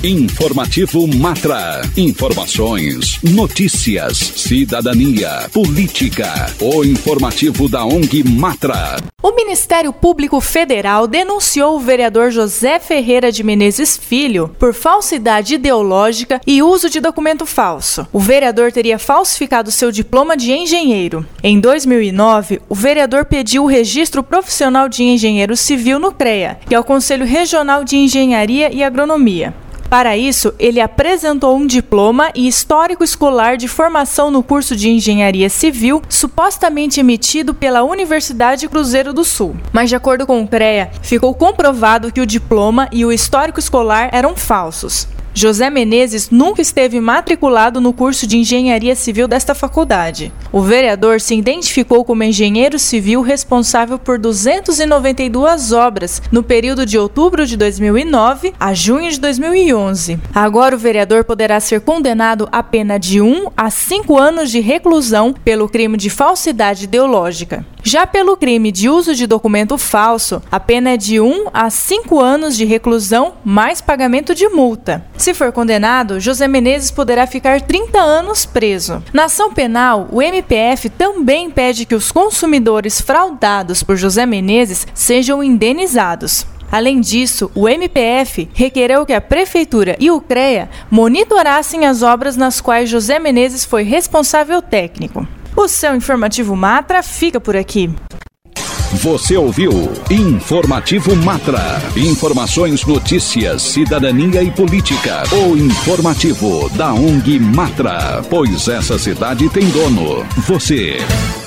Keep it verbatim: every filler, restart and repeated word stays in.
Informativo Matra. Informações, notícias, cidadania, política. O informativo da O N G Matra. O Ministério Público Federal denunciou o vereador José Ferreira de Menezes Filho por falsidade ideológica e uso de documento falso. O vereador teria falsificado seu diploma de engenheiro. Em dois mil e nove, o vereador pediu o registro profissional de engenheiro civil no CREA, que é o Conselho Regional de Engenharia e Agronomia. Para isso, ele apresentou um diploma e histórico escolar de formação no curso de Engenharia Civil, supostamente emitido pela Universidade Cruzeiro do Sul. Mas, de acordo com o CREA, ficou comprovado que o diploma e o histórico escolar eram falsos. José Menezes nunca esteve matriculado no curso de Engenharia Civil desta faculdade. O vereador se identificou como engenheiro civil responsável por duzentas e noventa e duas obras no período de outubro de dois mil e nove a junho de dois mil e onze. Agora o vereador poderá ser condenado a pena de um a cinco anos de reclusão pelo crime de falsidade ideológica. Já pelo crime de uso de documento falso, a pena é de um a cinco anos de reclusão mais pagamento de multa. Se for condenado, José Menezes poderá ficar trinta anos preso. Na ação penal, o M P F também pede que os consumidores fraudados por José Menezes sejam indenizados. Além disso, o M P F requereu que a Prefeitura e o CREA monitorassem as obras nas quais José Menezes foi responsável técnico. O seu Informativo Matra fica por aqui. Você ouviu Informativo Matra. Informações, notícias, cidadania e política. O informativo da O N G Matra. Pois essa cidade tem dono. Você.